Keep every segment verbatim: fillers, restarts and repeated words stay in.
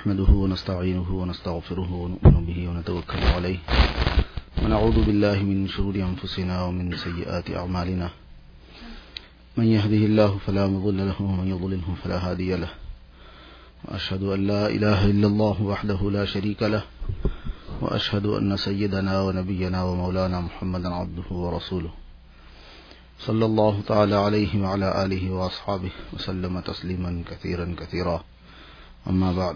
نحمده ونستعينه ونستغفره ونؤمن به ونتوكل عليه ونعوذ بالله من شرور أنفسنا ومن سيئات أعمالنا من يهده الله فلا مضل له ومن يضلله فلا هادي له وأشهد أن لا إله إلا الله وحده لا شريك له وأشهد أن سيدنا ونبينا ومولانا محمدا عبده ورسوله صلى الله تعالى عليه وعلى آله وأصحابه وسلم تسليما كثيرا كثيرا أما بعد.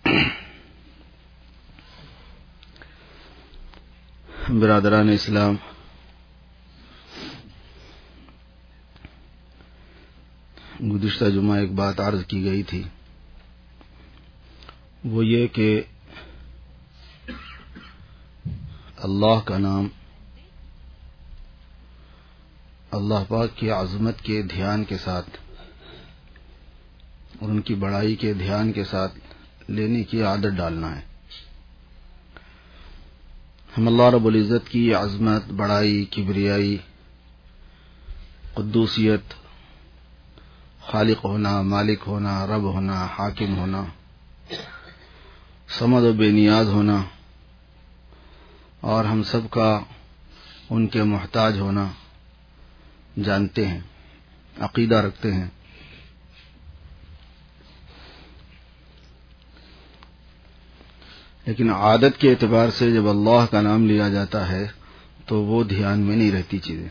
برادران اسلام، گزشتہ جمعہ ایک بات عرض کی گئی تھی، وہ یہ کہ اللہ کا نام اللہ پاک کی عظمت کے دھیان کے ساتھ اور ان کی بڑائی کے دھیان کے ساتھ لینے کی عادت ڈالنا ہے. ہم اللہ رب العزت کی عظمت، بڑائی، کبریائی، قدوسیت، خالق ہونا، مالک ہونا، رب ہونا، حاکم ہونا، صمد و بے نیاز ہونا، اور ہم سب کا ان کے محتاج ہونا جانتے ہیں، عقیدہ رکھتے ہیں. لیکن عادت کے اعتبار سے جب اللہ کا نام لیا جاتا ہے تو وہ دھیان میں نہیں رہتی چیزیں،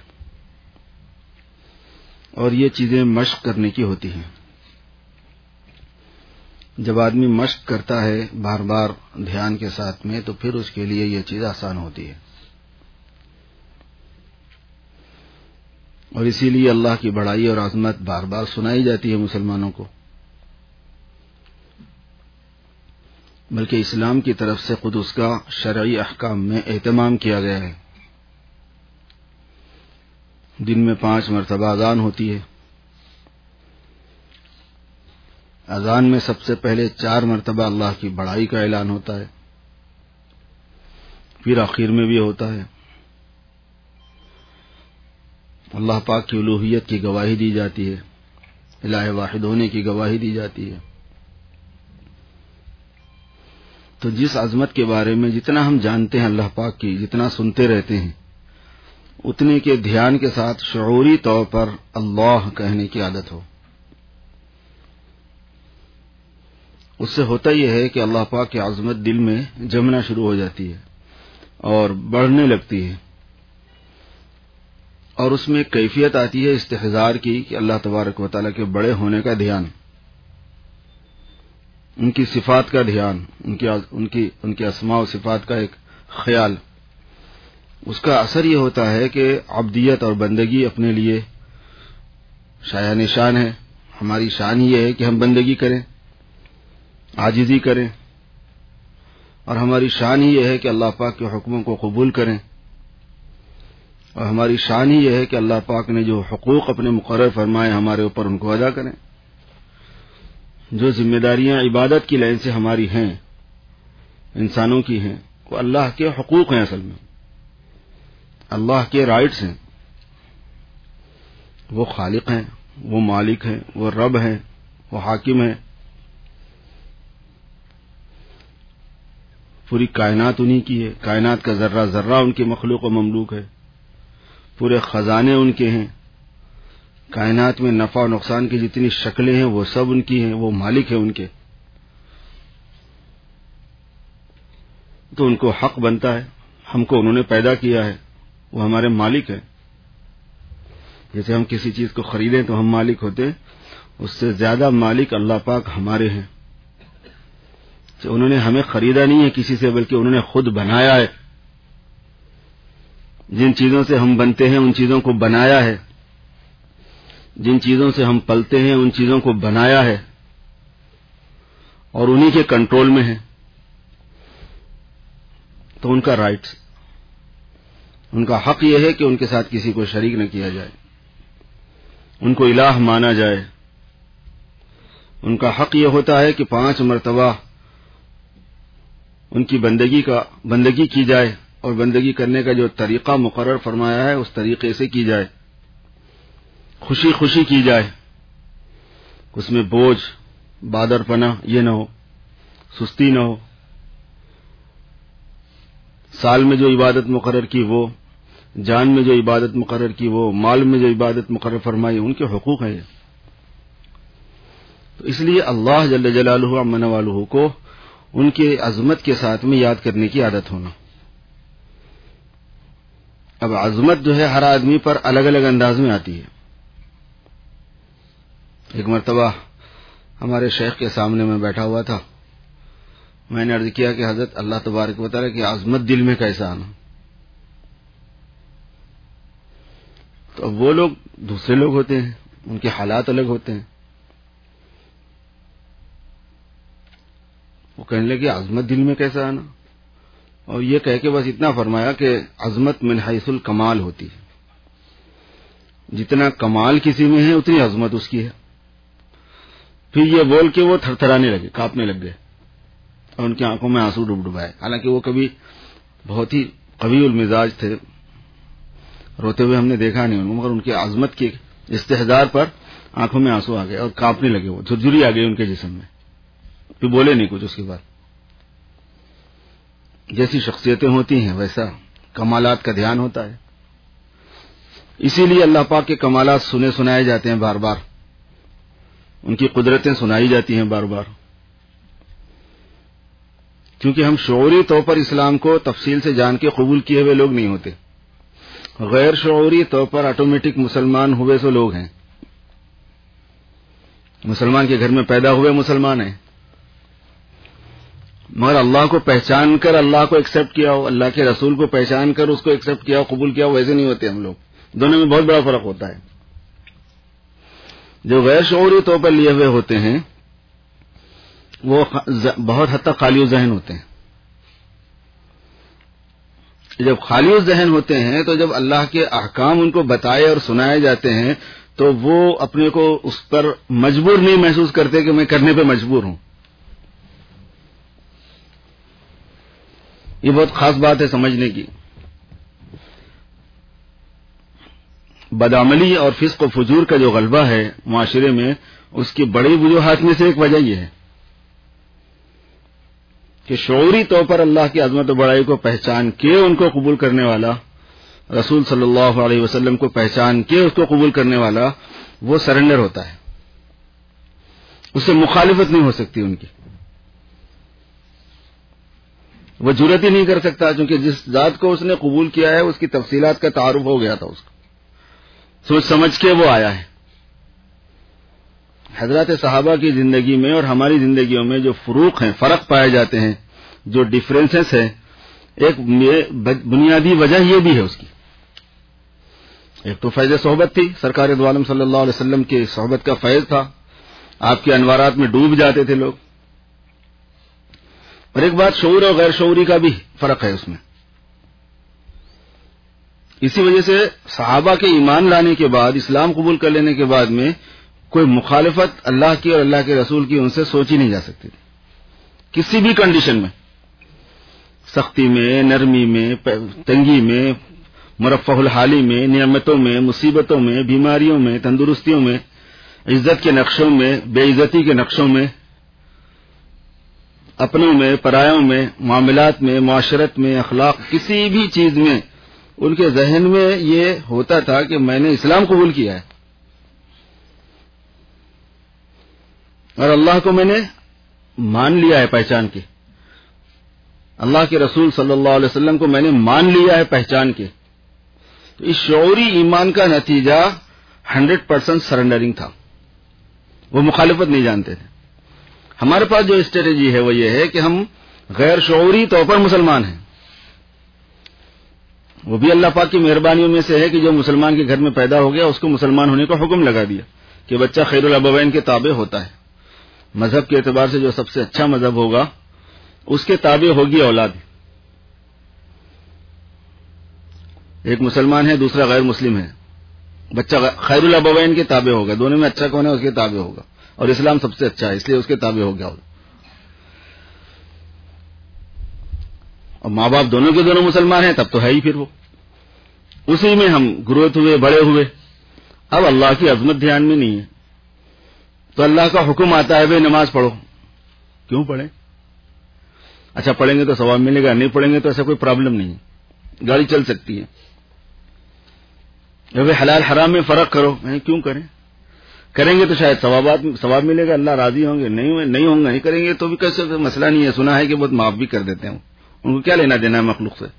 اور یہ چیزیں مشق کرنے کی ہوتی ہیں. جب آدمی مشق کرتا ہے بار بار دھیان کے ساتھ میں تو پھر اس کے لیے یہ چیز آسان ہوتی ہے. اور اسی لیے اللہ کی بڑائی اور عظمت بار بار سنائی جاتی ہے مسلمانوں کو، بلکہ اسلام کی طرف سے خود اس کا شرعی احکام میں اہتمام کیا گیا ہے. دن میں پانچ مرتبہ اذان ہوتی ہے. اذان میں سب سے پہلے چار مرتبہ اللہ کی بڑائی کا اعلان ہوتا ہے، پھر آخر میں بھی ہوتا ہے. اللہ پاک کی الوہیت کی گواہی دی جاتی ہے، الہ واحد ہونے کی گواہی دی جاتی ہے. تو جس عظمت کے بارے میں جتنا ہم جانتے ہیں اللہ پاک کی، جتنا سنتے رہتے ہیں، اتنے کے دھیان کے ساتھ شعوری طور پر اللہ کہنے کی عادت ہو. اس سے ہوتا یہ ہے کہ اللہ پاک کی عظمت دل میں جمنا شروع ہو جاتی ہے اور بڑھنے لگتی ہے، اور اس میں کیفیت آتی ہے استحضار کی کہ اللہ تبارک و تعالیٰ کے بڑے ہونے کا دھیان، ان کی صفات کا دھیان، ان کی ان کی ان کے اسماء و صفات کا ایک خیال. اس کا اثر یہ ہوتا ہے کہ عبدیت اور بندگی اپنے لیے شایان شان ہے. ہماری شان یہ ہے کہ ہم بندگی کریں، عاجزی کریں، اور ہماری شان ہی یہ ہے کہ اللہ پاک کے حکموں کو قبول کریں، اور ہماری شان ہی یہ ہے کہ اللہ پاک نے جو حقوق اپنے مقرر فرمائے ہمارے اوپر ان کو ادا کریں. جو ذمہ داریاں عبادت کی لائن سے ہماری ہیں، انسانوں کی ہیں، وہ اللہ کے حقوق ہیں، اصل میں اللہ کے رائٹس ہیں. وہ خالق ہیں، وہ مالک ہیں، وہ رب ہیں، وہ حاکم ہیں. پوری کائنات انہی کی ہے، کائنات کا ذرہ ذرہ ان کی مخلوق و مملوک ہے. پورے خزانے ان کے ہیں. کائنات میں نفع و نقصان کی جتنی شکلیں ہیں وہ سب ان کی ہیں، وہ مالک ہیں ان کے. تو ان کو حق بنتا ہے، ہم کو انہوں نے پیدا کیا ہے، وہ ہمارے مالک ہیں. جیسے ہم کسی چیز کو خریدیں تو ہم مالک ہوتے، اس سے زیادہ مالک اللہ پاک ہمارے ہیں. انہوں نے ہمیں خریدا نہیں ہے کسی سے، بلکہ انہوں نے خود بنایا ہے. جن چیزوں سے ہم بنتے ہیں ان چیزوں کو بنایا ہے، جن چیزوں سے ہم پلتے ہیں ان چیزوں کو بنایا ہے، اور انہی کے کنٹرول میں ہے. تو ان کا رائٹس، ان کا حق یہ ہے کہ ان کے ساتھ کسی کو شریک نہ کیا جائے، ان کو الہ مانا جائے. ان کا حق یہ ہوتا ہے کہ پانچ مرتبہ ان کی بندگی کا بندگی کی جائے، اور بندگی کرنے کا جو طریقہ مقرر فرمایا ہے اس طریقے سے کی جائے، خوشی خوشی کی جائے، اس میں بوجھ، بادر پنا یہ نہ ہو، سستی نہ ہو، سال میں جو عبادت مقرر کی وہ، جان میں جو عبادت مقرر کی وہ، مال میں جو عبادت مقرر فرمائی، ان کے حقوق ہیں یہ. تو اس لیے اللہ جل جلالہ عم نوالہ کو ان کے عظمت کے ساتھ میں یاد کرنے کی عادت ہونا. اب عظمت جو ہے ہر آدمی پر الگ الگ انداز میں آتی ہے. ایک مرتبہ ہمارے شیخ کے سامنے میں بیٹھا ہوا تھا، میں نے عرض کیا کہ حضرت اللہ تبارک و تعالیٰ کی عظمت دل میں کیسا آنا؟ تو اب وہ لوگ دوسرے لوگ ہوتے ہیں، ان کے حالات الگ ہوتے ہیں. وہ کہنے لگے عظمت دل میں کیسا آنا؟ اور یہ کہہ کے بس اتنا فرمایا کہ عظمت من حیث الکمال ہوتی ہے، جتنا کمال کسی میں ہے اتنی عظمت اس کی ہے. پھر یہ بول کے وہ تھر تھرانے لگے، کانپنے لگ گئے، اور ان کی آنکھوں میں آنسو ڈب ڈبائے. حالانکہ وہ کبھی بہت ہی قوی المزاج تھے، روتے ہوئے ہم نے دیکھا نہیں ان کو، مگر ان کی عظمت کے استحضار پر آنکھوں میں آنسو آ گئے اور کانپنے لگے، وہ جھرجھری آ گئی ان کے جسم میں. پھر بولے نہیں کچھ. اس کے بعد جیسی شخصیتیں ہوتی ہیں ویسا کمالات کا دھیان ہوتا ہے. اسی لیے اللہ پاک کے کمالات سنے سنائے جاتے ہیں بار بار، ان کی قدرتیں سنائی جاتی ہیں بار بار، کیونکہ ہم شعوری طور پر اسلام کو تفصیل سے جان کے قبول کیے ہوئے لوگ نہیں ہوتے. غیر شعوری طور پر آٹومیٹک مسلمان ہوئے سو لوگ ہیں. مسلمان کے گھر میں پیدا ہوئے مسلمان ہیں، مگر اللہ کو پہچان کر اللہ کو ایکسپٹ کیا ہو، اللہ کے رسول کو پہچان کر اس کو ایکسپٹ کیا ہو، قبول کیا ہو، ویسے نہیں ہوتے ہم لوگ. دونوں میں بہت بڑا فرق ہوتا ہے. جو غیر شعوری طور پر لیے ہوئے ہوتے ہیں وہ بہت حد تک خالی ذہن ہوتے ہیں. جب خالی ذہن ہوتے ہیں تو جب اللہ کے احکام ان کو بتائے اور سنائے جاتے ہیں تو وہ اپنے کو اس پر مجبور نہیں محسوس کرتے کہ میں کرنے پہ مجبور ہوں. یہ بہت خاص بات ہے سمجھنے کی. بدعملی اور فسق و فجور کا جو غلبہ ہے معاشرے میں، اس کی بڑی وجوہات میں سے ایک وجہ یہ ہے کہ شعوری طور پر اللہ کی عظمت و بڑائی کو پہچان کے ان کو قبول کرنے والا، رسول صلی اللہ علیہ وسلم کو پہچان کے اس کو قبول کرنے والا، وہ سرنڈر ہوتا ہے، اس سے مخالفت نہیں ہو سکتی ان کی. وہ جرأت ہی نہیں کر سکتا، چونکہ جس ذات کو اس نے قبول کیا ہے اس کی تفصیلات کا تعارف ہو گیا تھا، اس کو سوچ سمجھ کے وہ آیا ہے. حضرات صحابہ کی زندگی میں اور ہماری زندگیوں میں جو فروق ہیں، فرق پائے جاتے ہیں، جو ڈفرینسز ہیں، ایک بنیادی وجہ یہ بھی ہے اس کی. ایک تو فیض صحبت تھی، سرکار دو عالم صلی اللہ علیہ وسلم کی صحبت کا فیض تھا، آپ کے انوارات میں ڈوب جاتے تھے لوگ. اور ایک بات شعور اور غیر شعوری کا بھی فرق ہے اس میں. اسی وجہ سے صحابہ کے ایمان لانے کے بعد، اسلام قبول کر لینے کے بعد میں کوئی مخالفت اللہ کی اور اللہ کے رسول کی ان سے سوچی نہیں جا سکتی کسی بھی کنڈیشن میں، سختی میں، نرمی میں، تنگی میں، مرفہ الحالی میں، نعمتوں میں، مصیبتوں میں، بیماریوں میں، تندرستیوں میں، عزت کے نقشوں میں، بے عزتی کے نقشوں میں، اپنوں میں، پرایوں میں، معاملات میں، معاشرت میں، اخلاق، کسی بھی چیز میں ان کے ذہن میں یہ ہوتا تھا کہ میں نے اسلام قبول کیا ہے اور اللہ کو میں نے مان لیا ہے پہچان کے، اللہ کے رسول صلی اللہ علیہ وسلم کو میں نے مان لیا ہے پہچان کے. تو اس شعوری ایمان کا نتیجہ ہنڈریڈ پرسینٹ سرنڈرنگ تھا، وہ مخالفت نہیں جانتے تھے. ہمارے پاس جو اسٹریٹجی ہے وہ یہ ہے کہ ہم غیر شعوری طور پر مسلمان ہیں. وہ بھی اللہ پاک کی مہربانیوں میں سے ہے کہ جو مسلمان کے گھر میں پیدا ہو گیا اس کو مسلمان ہونے کا حکم لگا دیا کہ بچہ خیر الابوین کے تابع ہوتا ہے. مذہب کے اعتبار سے جو سب سے اچھا مذہب ہوگا اس کے تابع ہوگی اولاد. ایک مسلمان ہے، دوسرا غیر مسلم ہے، بچہ خیر الابوین کے تابع ہوگا. دونوں میں اچھا کون ہے؟ اس کے تابع ہوگا. اور اسلام سب سے اچھا ہے اس لیے اس کے تابع ہو گیا. اور ماں باپ دونوں کے دونوں مسلمان ہیں تب تو ہے ہی پھر وہ اسی میں ہم گروت ہوئے، بڑے ہوئے. اب اللہ کی عظمت دھیان میں نہیں ہے تو اللہ کا حکم آتا ہے بھائی نماز پڑھو. کیوں پڑھیں؟ اچھا پڑھیں گے تو ثواب ملے گا, نہیں پڑھیں گے تو ایسا کوئی پرابلم نہیں ہے, گاڑی چل سکتی ہے. جب حلال حرام میں فرق کرو, کیوں کریں؟ کریں گے تو شاید ثوابات ثواب ملے گا, اللہ راضی ہوں گے, نہیں نہیں ہوں گے نہیں کریں گے تو بھی کیسے مسئلہ نہیں ہے. سنا ہے کہ بہت معاف بھی کر دیتے ہیں, ان کو کیا لینا دینا ہے مخلوق سے.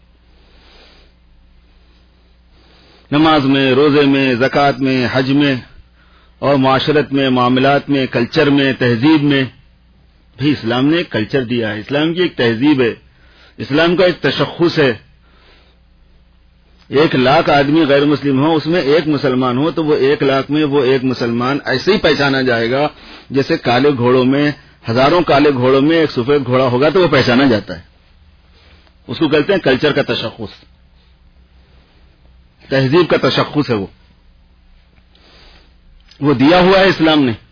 نماز میں, روزے میں, زکوٰۃ میں, حج میں اور معاشرت میں, معاملات میں, کلچر میں, تہذیب میں, بھی اسلام نے ایک کلچر دیا ہے, اسلام کی ایک تہذیب ہے, اسلام کا ایک تشخص ہے. ایک لاکھ آدمی غیر مسلم ہو, اس میں ایک مسلمان ہو تو وہ ایک لاکھ میں وہ ایک مسلمان ایسے ہی پہچانا جائے گا جیسے کالے گھوڑوں میں, ہزاروں کالے گھوڑوں میں ایک سفید گھوڑا ہوگا تو وہ پہچانا جاتا ہے. اس کو کہتے ہیں کلچر کا تشخص, تہذیب کا تشخص ہے. وہ وہ دیا ہوا ہے اسلام نے.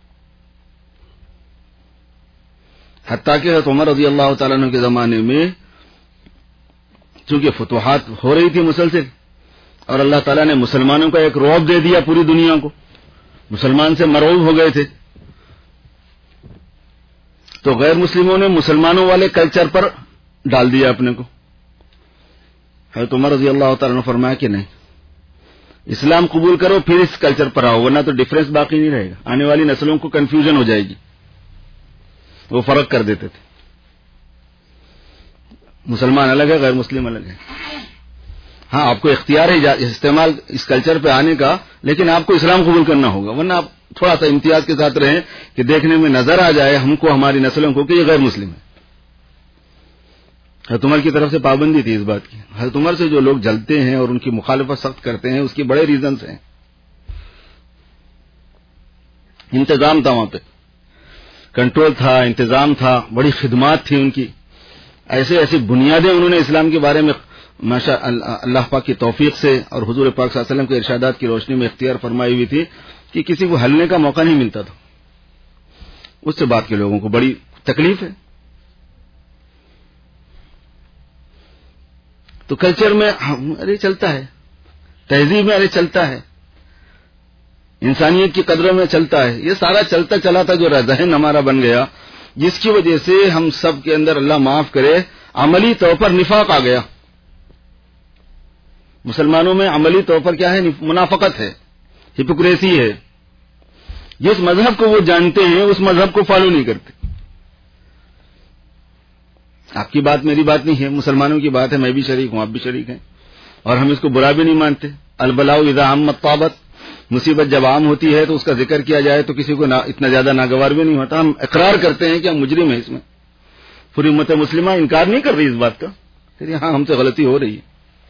حتیٰ کہ حضرت عمر رضی اللہ تعالیٰ عنہ کے زمانے میں چونکہ فتوحات ہو رہی تھی مسلسل, اور اللہ تعالیٰ نے مسلمانوں کا ایک رعب دے دیا پوری دنیا کو, مسلمان سے مرعوب ہو گئے تھے, تو غیر مسلموں نے مسلمانوں والے کلچر پر ڈال دیا اپنے کو. حضرت عمر رضی اللہ تعالیٰ نے فرمایا کہ نہیں, اسلام قبول کرو پھر اس کلچر پر آؤ, ورنہ تو ڈفرنس باقی نہیں رہے گا, آنے والی نسلوں کو کنفیوژن ہو جائے گی. وہ فرق کر دیتے تھے, مسلمان الگ ہے, غیر مسلم الگ ہے. ہاں آپ کو اختیار ہے استعمال اس کلچر پہ آنے کا, لیکن آپ کو اسلام قبول کرنا ہوگا, ورنہ آپ تھوڑا سا امتیاز کے ساتھ رہیں کہ دیکھنے میں نظر آ جائے ہم کو, ہماری نسلوں کو, کہ یہ غیر مسلم ہے. حضرت عمر کی طرف سے پابندی تھی اس بات کی. حضرت عمر سے جو لوگ جلتے ہیں اور ان کی مخالفت سخت کرتے ہیں, اس کی بڑے ریزنز ہیں. انتظام تھا وہاں پہ, کنٹرول تھا, انتظام تھا, بڑی خدمات تھی ان کی, ایسے ایسی بنیادیں انہوں نے اسلام کے بارے میں ماشاء اللہ پاک کی توفیق سے اور حضور پاک صلی اللہ علیہ وسلم کے ارشادات کی روشنی میں اختیار فرمائی ہوئی تھی کہ کسی کو ہلنے کا موقع نہیں ملتا تھا. اس سے بات کے لوگوں کو بڑی تکلیف ہے. تو کلچر میں ارے چلتا ہے, تہذیب میں ارے چلتا ہے, انسانیت کی قدروں میں چلتا ہے. یہ سارا چلتا چلا تھا جو ذہن ہمارا بن گیا, جس کی وجہ سے ہم سب کے اندر اللہ معاف کرے عملی طور پر نفاق آ گیا. مسلمانوں میں عملی طور پر کیا ہے؟ منافقت ہے, ہپوکریسی ہے. جس مذہب کو وہ جانتے ہیں اس مذہب کو فالو نہیں کرتے. آپ کی بات میری بات نہیں ہے, مسلمانوں کی بات ہے, میں بھی شریک ہوں, آپ بھی شریک ہیں, اور ہم اس کو برا بھی نہیں مانتے. البلاء اذا عمت طابت, مصیبت جب عام ہوتی ہے تو اس کا ذکر کیا جائے تو کسی کو اتنا زیادہ ناگوار بھی نہیں ہوتا. ہم اقرار کرتے ہیں کہ ہم مجرم ہیں, اس میں پوری امت مسلمہ انکار نہیں کر رہی اس بات کا, پھر ہاں ہم سے غلطی ہو رہی ہے.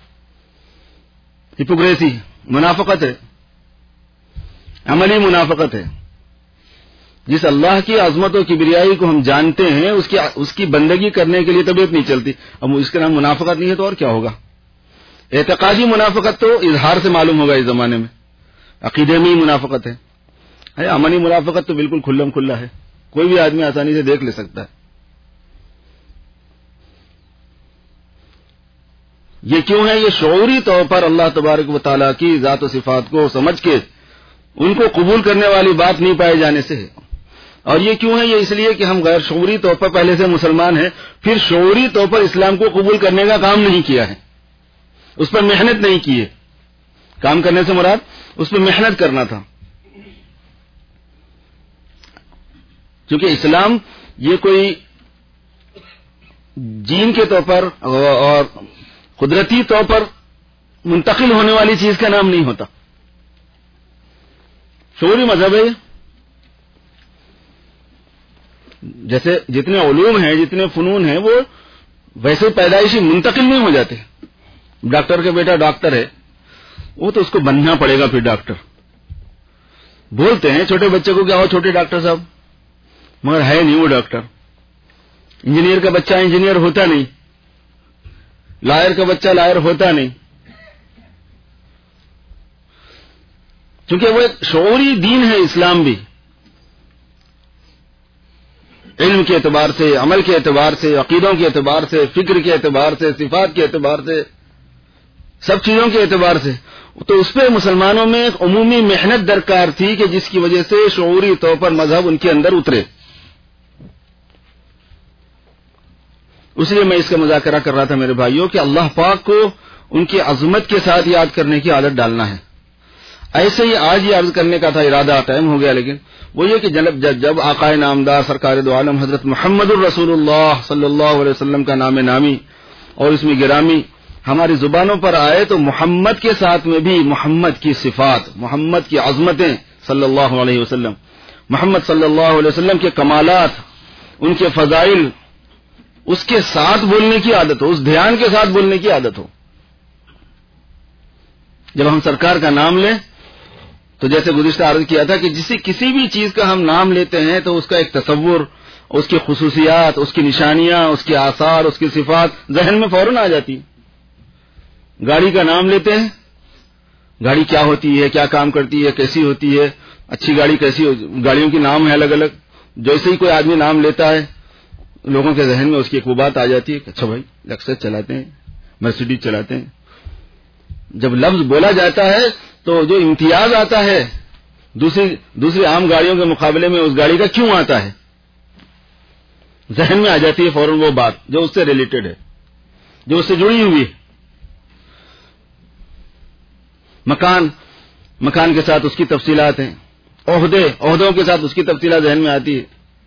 ہپوکریسی منافقت ہے, عملی منافقت ہے. جس اللہ کی عظمت و کبریائی کو ہم جانتے ہیں اس کی اس کی بندگی کرنے کے لیے طبیعت نہیں چلتی. اب اس کا نام منافقت نہیں ہے تو اور کیا ہوگا؟ اعتقادی منافقت تو اظہار سے معلوم ہوگا اس زمانے میں, عقیدے میں ہی منافقت ہے. عملی منافقت تو بالکل کھلم کھلا ہے, کوئی بھی آدمی آسانی سے دیکھ لے سکتا ہے. یہ کیوں ہے؟ یہ شعوری طور پر اللہ تبارک و تعالیٰ کی ذات و صفات کو سمجھ کے ان کو قبول کرنے والی بات نہیں پائے جانے سے ہے. اور یہ کیوں ہے؟ یہ اس لیے کہ ہم غیر شعوری طور پر پہلے سے مسلمان ہیں, پھر شعوری طور پر اسلام کو قبول کرنے کا کام نہیں کیا ہے, اس پر محنت نہیں کی ہے. کام کرنے سے مراد اس پہ محنت کرنا تھا. کیونکہ اسلام یہ کوئی جین کے طور پر اور قدرتی طور پر منتقل ہونے والی چیز کا نام نہیں ہوتا, شعوری مذہب ہے. جیسے جتنے علوم ہیں, جتنے فنون ہیں, وہ ویسے پیدائشی منتقل نہیں ہو جاتے. ڈاکٹر کا بیٹا ڈاکٹر ہے, وہ تو اس کو بننا پڑے گا پھر ڈاکٹر. بولتے ہیں چھوٹے بچے کو کیا ہو چھوٹے ڈاکٹر صاحب, مگر ہے نہیں وہ ڈاکٹر. انجینئر کا بچہ انجینئر ہوتا نہیں, لائر کا بچہ لائر ہوتا نہیں, کیونکہ وہ ایک شعوری دین ہے اسلام بھی. علم کے اعتبار سے, عمل کے اعتبار سے, عقیدوں کے اعتبار سے, فکر کے اعتبار سے, صفات کے اعتبار سے, سب چیزوں کے اعتبار سے. تو اس پہ مسلمانوں میں ایک عمومی محنت درکار تھی کہ جس کی وجہ سے شعوری طور پر مذہب ان کے اندر اترے. اس لیے میں اس کا مذاکرہ کر رہا تھا میرے بھائیوں کہ اللہ پاک کو ان کی عظمت کے ساتھ یاد کرنے کی عادت ڈالنا ہے. ایسے ہی آج یہ عرض کرنے کا تھا، ارادہ ٹائم ہو گیا، لیکن وہ یہ کہ جب جب, جب آقائے نامدار سرکار دو عالم حضرت محمد الرسول اللہ صلی اللہ علیہ وسلم کا نام نامی اور اس میں گرامی ہماری زبانوں پر آئے تو محمد کے ساتھ میں بھی محمد کی صفات، محمد کی عظمتیں صلی اللہ علیہ وسلم، محمد صلی اللہ علیہ وسلم کے کمالات، ان کے فضائل، اس کے ساتھ بولنے کی عادت ہو، اس دھیان کے ساتھ بولنے کی عادت ہو. جب ہم سرکار کا نام لیں تو جیسے گزشتہ عرض کیا تھا کہ جسی کسی بھی چیز کا ہم نام لیتے ہیں تو اس کا ایک تصور، اس کی خصوصیات، اس کی نشانیاں، اس کے آثار، اس کی صفات ذہن میں فوراً آ جاتی. گاڑی کا نام لیتے ہیں، گاڑی کیا ہوتی ہے، کیا کام کرتی ہے، کیسی ہوتی ہے، اچھی گاڑی کیسی ہو، گاڑیوں کے نام ہیں الگ الگ. جیسے ہی کوئی آدمی نام لیتا ہے لوگوں کے ذہن میں اس کی ایک وہ بات آ جاتی ہے کہ اچھا بھائی لیکسس چلاتے ہیں، مرسیڈیز چلاتے ہیں. جب لفظ بولا جاتا ہے تو جو امتیاز آتا ہے دوسری دوسری عام گاڑیوں کے مقابلے میں اس گاڑی کا کیوں آتا ہے، ذہن میں آ جاتی ہے فوراً وہ بات جو اس سے ریلیٹڈ ہے، جو اس سے جڑی ہوئی ہے. مکان مکان کے ساتھ اس کی تفصیلات ہیں، عہدے عہدوں کے ساتھ اس کی تفصیلات ذہن میں آتی ہے.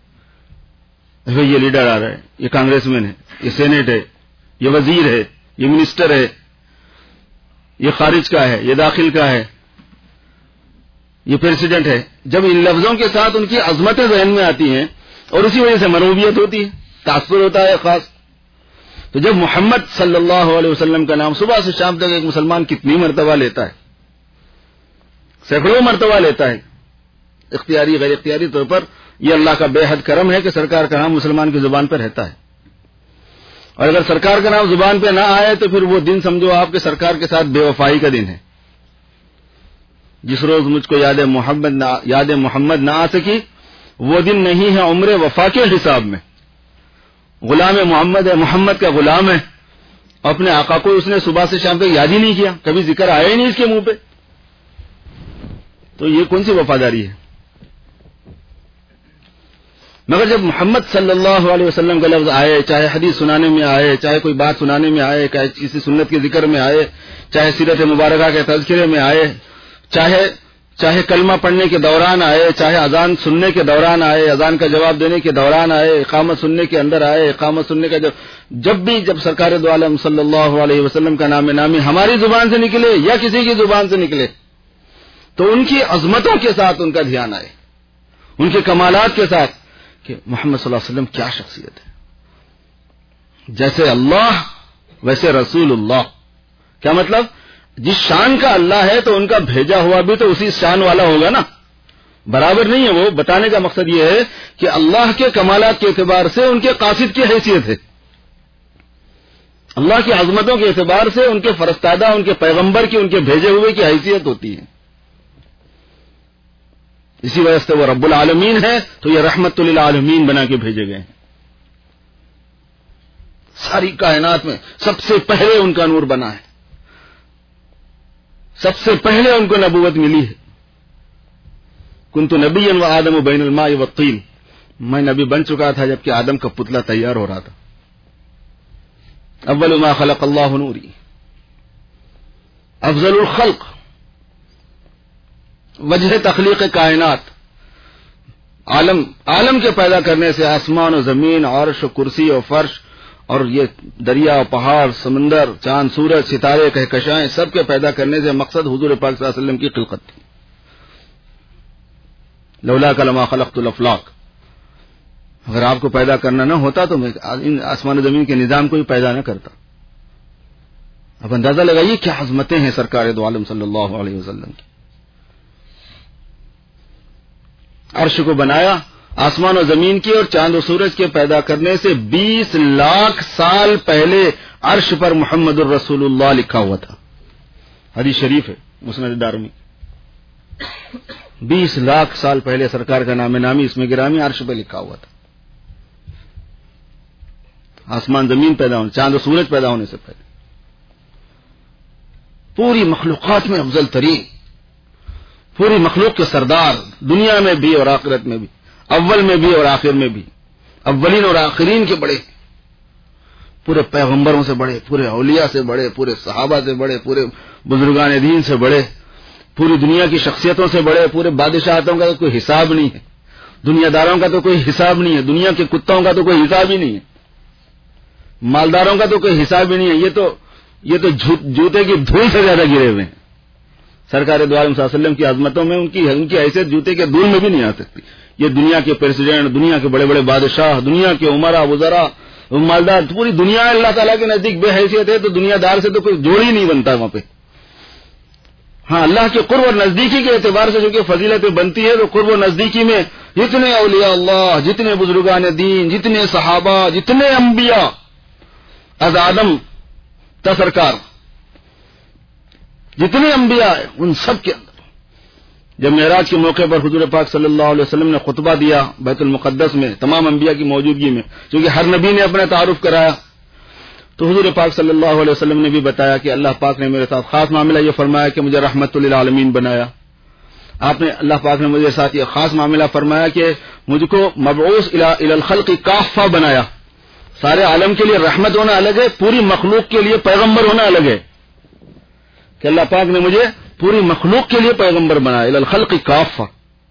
یہ لیڈر آ رہا ہے، یہ کانگریس مین ہے، یہ سینیٹ ہے، یہ وزیر ہے، یہ منسٹر ہے، یہ خارج کا ہے، یہ داخل کا ہے، یہ پریزیڈنٹ ہے. جب ان لفظوں کے ساتھ ان کی عظمتیں ذہن میں آتی ہیں اور اسی وجہ سے مرغوبیت ہوتی ہے، تاثر ہوتا ہے خاص. تو جب محمد صلی اللہ علیہ وسلم کا نام صبح سے شام تک ایک مسلمان کتنی مرتبہ لیتا ہے، سینکڑوں مرتبہ لیتا ہے، اختیاری غیر اختیاری طور پر، یہ اللہ کا بے حد کرم ہے کہ سرکار کا نام مسلمان کی زبان پہ رہتا ہے. اور اگر سرکار کا نام زبان پہ نہ آئے تو پھر وہ دن سمجھو آپ کے سرکار کے ساتھ بے وفائی کا دن ہے. جس روز مجھ کو یاد محمد نہ یاد محمد نہ آ سکی وہ دن نہیں ہے عمر وفا کے حساب میں. غلام محمد ہے، محمد کا غلام ہے، اپنے آقا کو اس نے صبح سے شام تک یاد ہی نہیں کیا، کبھی ذکر آیا ہی نہیں اس کے منہ پہ. تو یہ کون سی وفاداری ہے؟ مگر جب محمد صلی اللہ علیہ وسلم کا لفظ آئے، چاہے حدیث سنانے میں آئے، چاہے کوئی بات سنانے میں آئے، چاہے کسی سنت کے ذکر میں آئے، چاہے سیرت مبارکہ کے تذکرے میں آئے، چاہے چاہے کلمہ پڑھنے کے دوران آئے، چاہے اذان سننے کے دوران آئے، اذان کا جواب دینے کے دوران آئے، اقامت سننے کے اندر آئے، اقامت سننے کا جب جب بھی جب سرکار دو عالم صلی اللہ علیہ وسلم کا نام نامی ہماری زبان سے نکلے یا کسی کی زبان سے نکلے تو ان کی عظمتوں کے ساتھ ان کا دھیان آئے، ان کے کمالات کے ساتھ کہ محمد صلی اللہ علیہ وسلم کیا شخصیت ہے. جیسے اللہ ویسے رسول اللہ. کیا مطلب؟ جس شان کا اللہ ہے تو ان کا بھیجا ہوا بھی تو اسی شان والا ہوگا نا، برابر نہیں ہے. وہ بتانے کا مقصد یہ ہے کہ اللہ کے کمالات کے اعتبار سے ان کے قاصد کی حیثیت ہے، اللہ کی عظمتوں کے اعتبار سے ان کے فرستادہ، ان کے پیغمبر کی، ان کے بھیجے ہوئے کی حیثیت ہوتی ہے. اسی وجہ سے وہ رب العالمین ہے تو یہ رحمت للعالمین بنا کے بھیجے گئے ہیں. ساری کائنات میں سب سے پہلے ان کا نور بنا ہے، سب سے پہلے ان کو نبوت ملی ہے. کنت نبیا وآدم بین الماء والطین، میں نبی بن چکا تھا جبکہ آدم کا پتلا تیار ہو رہا تھا. اول ما خلق اللہ نوری، افضل الخلق، وجہ تخلیق کائنات. عالم عالم کے پیدا کرنے سے آسمان و زمین، عرش و کرسی و فرش اور یہ دریا و پہاڑ، سمندر، چاند، سورج، ستارے، کہکشائیں، سب کے پیدا کرنے سے مقصد حضور پاک صلی اللہ علیہ وسلم کی خلقت تھی. لولا لما خلقت الافلاق، اگر آپ کو پیدا کرنا نہ ہوتا تو میں ان آسمان و زمین کے نظام کو بھی پیدا نہ کرتا. اب اندازہ لگائیے کیا عظمتیں ہیں سرکار دو عالم صلی اللہ علیہ وسلم کی. عرش کو بنایا آسمان و زمین کی اور چاند و سورج کے پیدا کرنے سے بیس لاکھ سال پہلے عرش پر محمد الرسول اللہ لکھا ہوا تھا. حدیث شریف ہے مسند دارمی. بیس لاکھ سال پہلے سرکار کا نام نامی اس میں گرامی عرش پہ لکھا ہوا تھا. آسمان زمین پیدا ہونے، چاند و سورج پیدا ہونے سے پہلے پوری مخلوقات میں افضل ترین، پوری مخلوق کے سردار، دنیا میں بھی اور آخرت میں بھی، اول میں بھی اور آخر میں بھی، اولین اور آخرین کے بڑے. پورے پیغمبروں سے بڑے، پورے اولیاء سے بڑے، پورے صحابہ سے بڑے، پورے بزرگان دین سے بڑے، پوری دنیا کی شخصیتوں سے بڑے، پورے بادشاہتوں کا تو کوئی حساب نہیں ہے، دنیا داروں کا تو کوئی حساب نہیں ہے، دنیا کے کتوں کا تو کوئی حساب ہی نہیں ہے، مالداروں کا تو کوئی حساب ہی نہیں ہے. یہ تو یہ تو جوتے کی دھول سے زیادہ گرے ہوئے ہیں. سرکار دو عالم صلی اللہ علیہ وسلم کی عظمتوں میں ان کی ان کی حیثیت جوتے کے دھول میں بھی نہیں آ سکتی. یہ دنیا کے پریزیڈنٹ، دنیا کے بڑے بڑے بادشاہ، دنیا کے عمرا وزراء مالدار، پوری دنیا اللہ تعالیٰ کے نزدیک بے حیثیت ہے، تو دنیا دار سے تو کوئی جوڑ ہی نہیں بنتا وہاں پہ. ہاں، اللہ کے قرب اور نزدیکی کے اعتبار سے جو کہ فضیلتیں بنتی ہے، تو قرب و نزدیکی میں جتنے اولیاء اللہ، جتنے بزرگان دین، جتنے صحابہ، جتنے انبیاء از آدم تا سرکار، جتنے انبیاء ہیں ان سب کے اندر جب معراج کے موقع پر حضور پاک صلی اللہ علیہ وسلم نے خطبہ دیا بیت المقدس میں تمام انبیاء کی موجودگی میں، کیونکہ ہر نبی نے اپنا تعارف کرایا، تو حضور پاک صلی اللہ علیہ وسلم نے بھی بتایا کہ اللہ پاک نے میرے ساتھ خاص معاملہ یہ فرمایا کہ مجھے رحمت للعالمین بنایا. آپ نے اللہ پاک نے مجھے ساتھ یہ خاص معاملہ فرمایا کہ مجھ کو مبعوث الی الخلق کافہ بنایا. سارے عالم کے لیے رحمت ہونا الگ ہے، پوری مخلوق کے لیے پیغمبر ہونا الگ ہے، کہ اللہ پاک نے مجھے پوری مخلوق کے لیے پیغمبر بنایا، الی الخلق کافہ.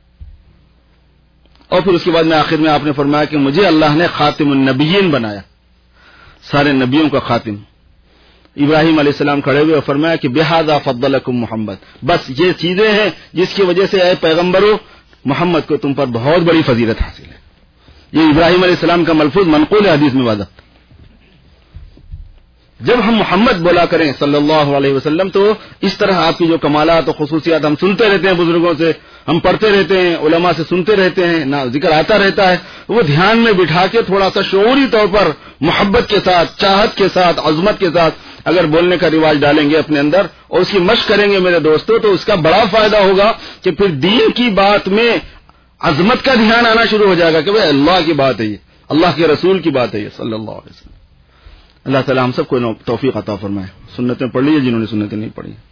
اور پھر اس کے بعد میں آخر میں آپ نے فرمایا کہ مجھے اللہ نے خاتم النبیین بنایا، سارے نبیوں کا خاتم. ابراہیم علیہ السلام کھڑے ہوئے اور فرمایا کہ بہذا فضلکم محمد، بس یہ چیزیں ہیں جس کی وجہ سے اے پیغمبرو محمد کو تم پر بہت بڑی فضیلت حاصل ہے. یہ ابراہیم علیہ السلام کا ملفوظ منقول ہے حدیث میں واضح. جب ہم محمد بولا کریں صلی اللہ علیہ وسلم تو اس طرح آپ کی جو کمالات و خصوصیات ہم سنتے رہتے ہیں، بزرگوں سے ہم پڑھتے رہتے ہیں، علماء سے سنتے رہتے ہیں، نہ ذکر آتا رہتا ہے، وہ دھیان میں بٹھا کے تھوڑا سا شعوری طور پر محبت کے ساتھ، چاہت کے ساتھ، عظمت کے ساتھ اگر بولنے کا رواج ڈالیں گے اپنے اندر اور اس کی مشق کریں گے میرے دوستوں، تو اس کا بڑا فائدہ ہوگا کہ پھر دین کی بات میں عظمت کا دھیان آنا شروع ہو جائے گا کہ بھئی اللہ کی بات ہے، یہ اللہ کے رسول کی بات ہے یہ صلی اللہ علیہ وسلم. اللہ تعالی ہم سب کو توفیق عطا فرمائے. سنتیں پڑھ لیجیے جنہوں نے سنتیں نہیں پڑھی.